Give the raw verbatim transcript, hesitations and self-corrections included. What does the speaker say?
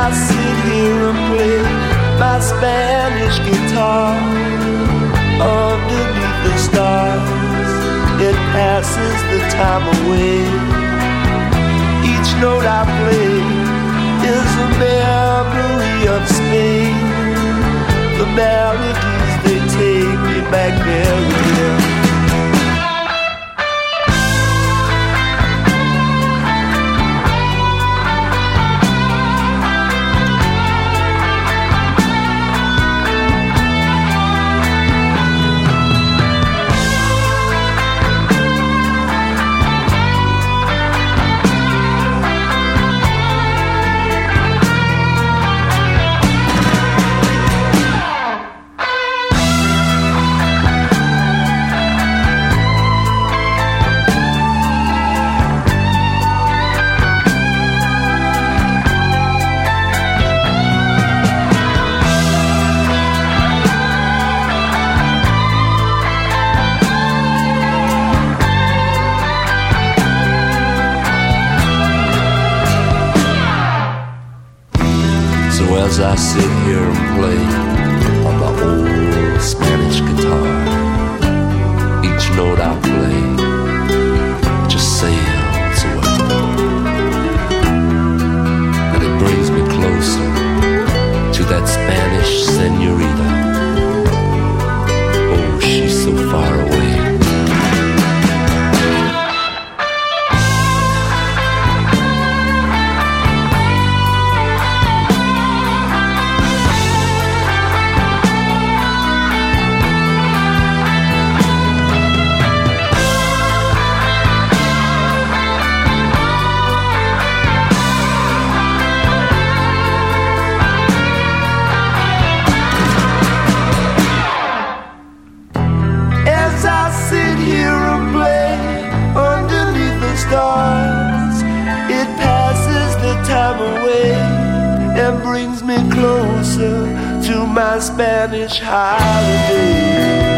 I sit here and play my Spanish guitar underneath the stars, it passes the time away. Each note I play is a memory of Spain. The melodies, they take me back there again. As I sit here and play on my old Spanish guitar, each note I play just sails away, and it brings me closer to that Spanish señorita. Oh, she's so far away. And brings me closer to my Spanish holiday.